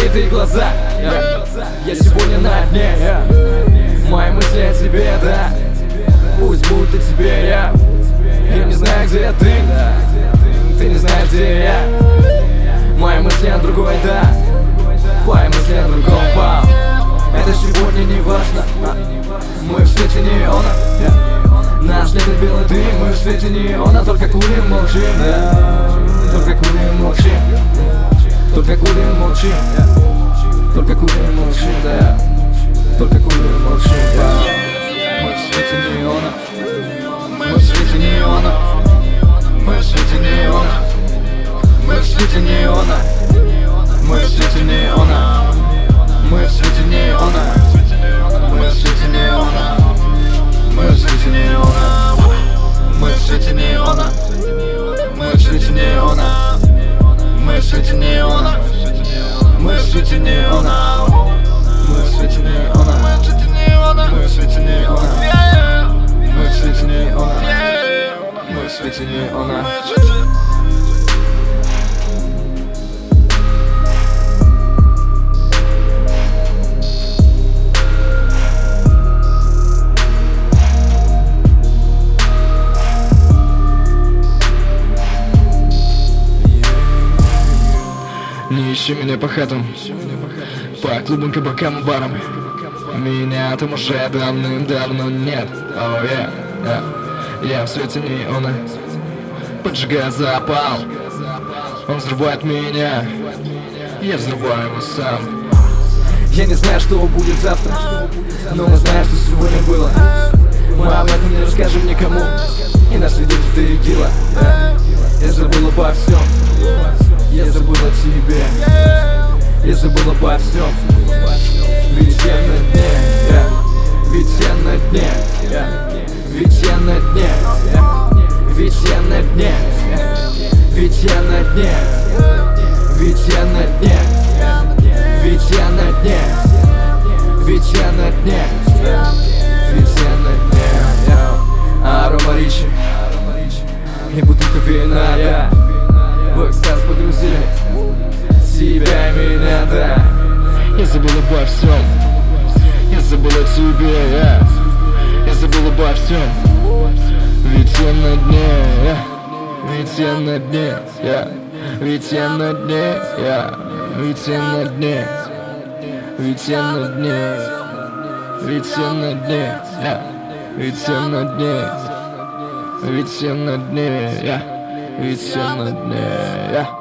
закрытые глаза. Я сегодня на дне. Мои мысли о тебе, да. Пусть будто тебе я. Я не знаю, где ты. Ты не знаешь, где я. Мои мысли о другой, да. Твои мысли о другом, пап. Это сегодня не важно. Мы в свете неона. Наш небо белый дым. Мы в свете неона. Только курим, молчим, да. Только курим, молчим. Только курим, молчим. Только курим, молчим, да. Только курим, молчим, да. Мы в свете неона. Мы в свете неона. Мы в свете неона. Мы в свете неона. Мы в свете неона. Мы в свете неона. Мы в свете неона. Мы в свете неона. Мы в свете неона. Мы в свете неона. Мы в свете неона. Мы в свете неона. Мы в свете неона. Мы в свете неона. Мы в свете неона. Мы в свете неона. Не ищи меня по хатам, по клубам, кабакам и барам. Меня там уже давным-давно нет. Oh yeah. Я в свете неона, поджигая запал. Он взрывает меня, я взрываю его сам. Я не знаю, что будет завтра, но я знаю, что сегодня было. Мы об этом не расскажем никому, и нас ведет ты игила. Я забыл обо всем. Я забыл о тебе. Я забыл обо всем. Ведь я на дне. Ведь я на дне. Ведь я на дне. Ведь я на дне. Ведь я на дне. Ведь я на дне. Ведь я на дне. Ведь я на дне. Ведь я на дне. Арома Ричи и бутылка вина, в экстаз погрузили тебя и меня, да. Я забыл обо всем. Я забыл о тебе, Я забыл обо всем. Ведь я на дне, Ведь я на дне, Ведь я на дне, Ведь я на дне. Ведь я на дне. Ведь я на дне, Ведь я на дне. Ведь я на дне, Ведь я на дне,